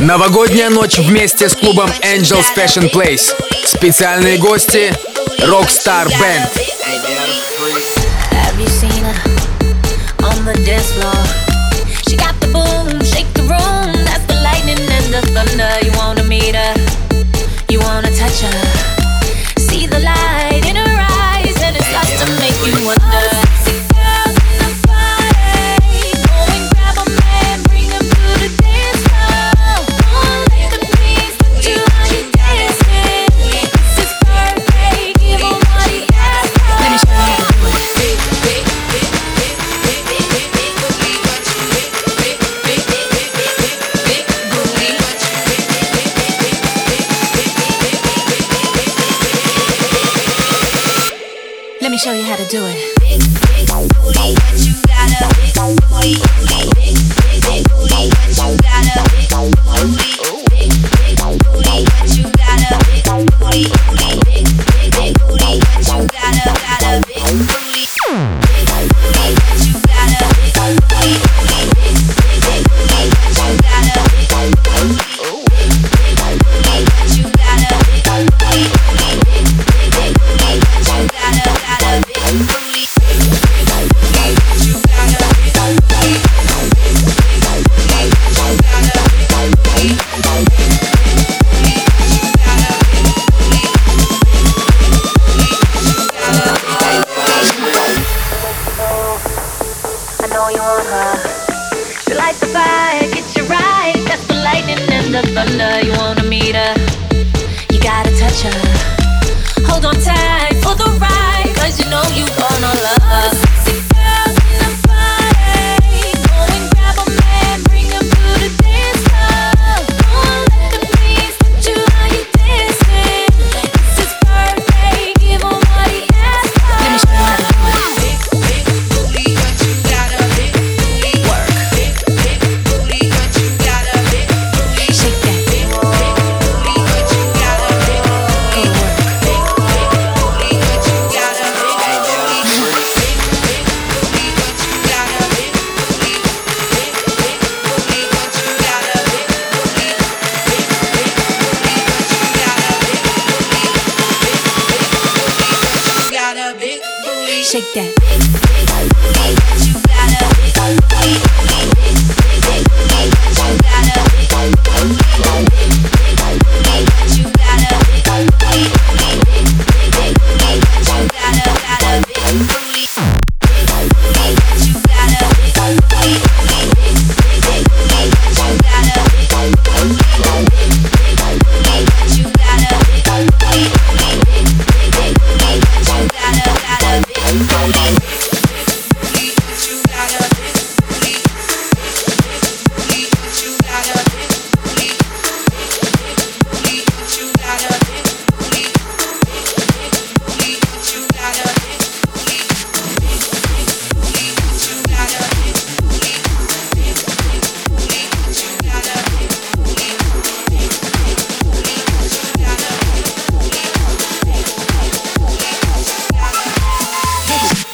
Новогодняя ночь вместе с клубом Angels Fashion Place. Специальные гости Rockstar Band. Have you seen her on the dance floor? She got the boom, shake the room. That's the lightning and the thunder. You wanna meet her, you wanna touch her. See the light in her eyes and it starts to make you wonder. Let me show you how to do it. Big booty, but you got a big booty. Big booty, but you got a big booty. Big booty, but you got a big booty. Big booty, but you got a big booty. Big booty, but you got a big booty. Big booty, but you got a big booty. Big booty, but you got a big booty. Thunder, you wanna meet her, you gotta touch her. Hold on tight for the ride, cause you know you gonna love her. Sexy girls in the party, go and grab a man, bring him to the dance floor. Don't let the beats put you how you dancing. It's his birthday, give him what he asked for. Let me show you how to do it. Big booty, but you got a big booty. Work. Big booty, but you got a big booty. Shake that. Shake that. Big booty, but you got a big booty. Big